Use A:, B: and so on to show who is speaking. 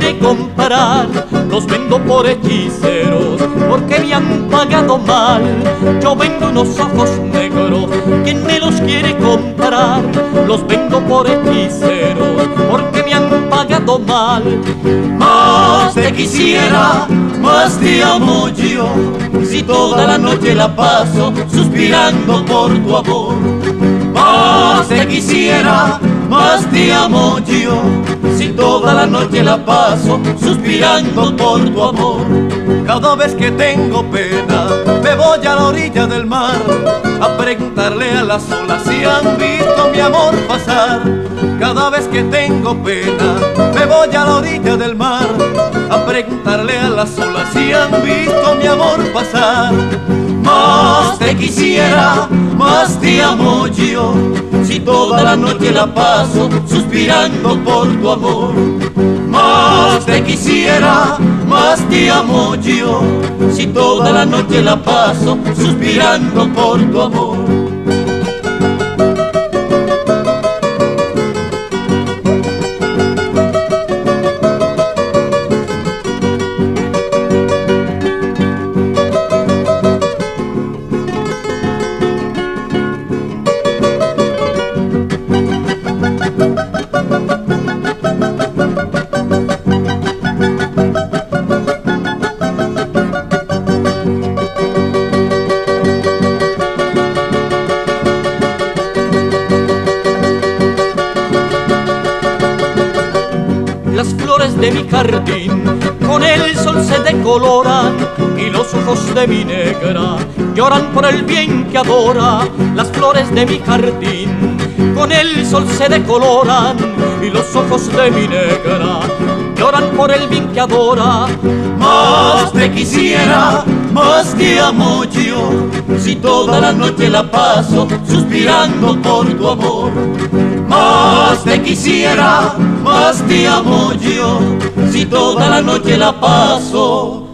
A: quiere comprar, los vendo por hechiceros, porque me han pagado mal. Yo vendo unos ojos negros, ¿quién me los quiere comprar? Los vendo por hechiceros, porque me han pagado mal. Más te quisiera, más te amo yo, si toda la noche la paso suspirando por tu amor. Más te quisiera, más te amo yo, si toda la noche la paso suspirando por tu amor.
B: Cada vez que tengo pena me voy a la orilla del mar a preguntarle a las olas si han visto mi amor pasar. Cada vez que tengo pena me voy a la orilla del mar a preguntarle a las olas si han visto mi amor pasar. Más te quisiera, más te amo yo, si toda la noche la paso suspirando por tu amor. Más te quisiera, más te amo yo, si toda la noche la paso suspirando por tu amor.
A: Las flores de mi jardín con el sol se decoloran y los ojos de mi negra lloran por el bien que adora. Las flores de mi jardín con el sol se decoloran y los ojos de mi negra lloran por el bien que adora.
B: Más te quisiera, más te amo yo, si toda la noche la paso suspirando por tu amor. Más te quisiera, más te amo yo, si toda la noche la paso